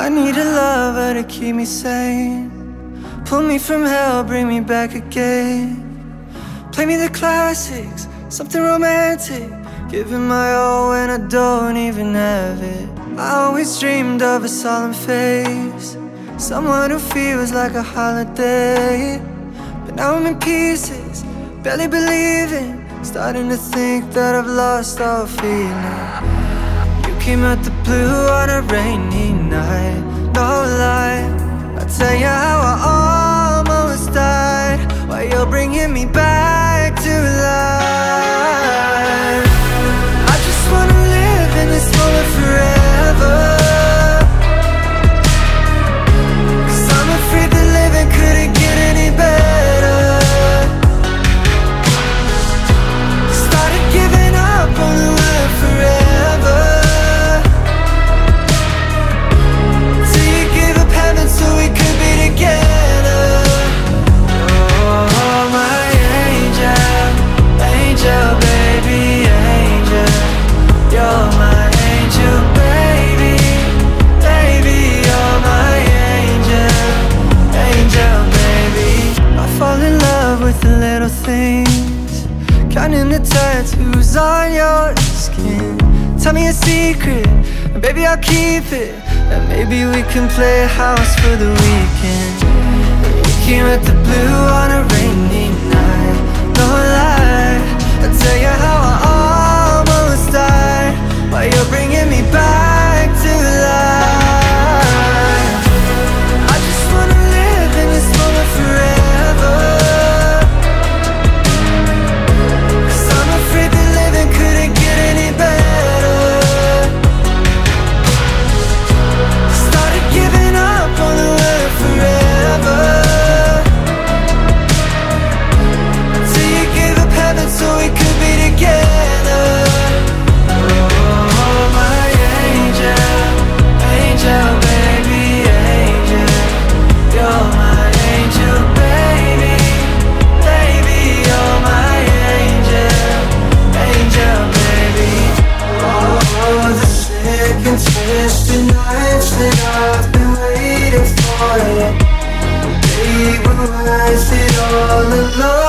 I need a lover to keep me sane. Pull me from hell, bring me back again. Play me the classics, something romantic. Giving my all when I don't even have it. I always dreamed of a solemn face, someone who feels like a holiday. But now I'm in pieces, barely believing, starting to think that I've lost all feeling. You came out the blue on a rainy night, no lie. I'll tell you how I almost died, while you're bringing me back to life. I just wanna live in this moment forever, 'cause I'm afraid that living couldn't get any better. Started giving up on the word forever, till you gave up heaven so we could be together. Oh, my angel, angel, baby, angel. You're my angel, baby, baby. You're my angel, angel, baby. I fall in love with the little things, counting the tattoos on your skin. Tell me a secret, and baby I'll keep it, and maybe we can play house for the weekend. We came at the blue on a rainy night, no lie. I'll tell you how I almost died, while you're bringing me back to life. I just wanna live in this moment forever, 'cause I'm afraid that living couldn't get any better. Started giving up on the word forever, till you gave up heaven so we could be together. Oh, my angel, angel, baby, angel. You're my angel, baby, baby. You're my angel, angel, baby. Oh, the sick and twisted nights that I've been waiting for you, they were worth it all alone.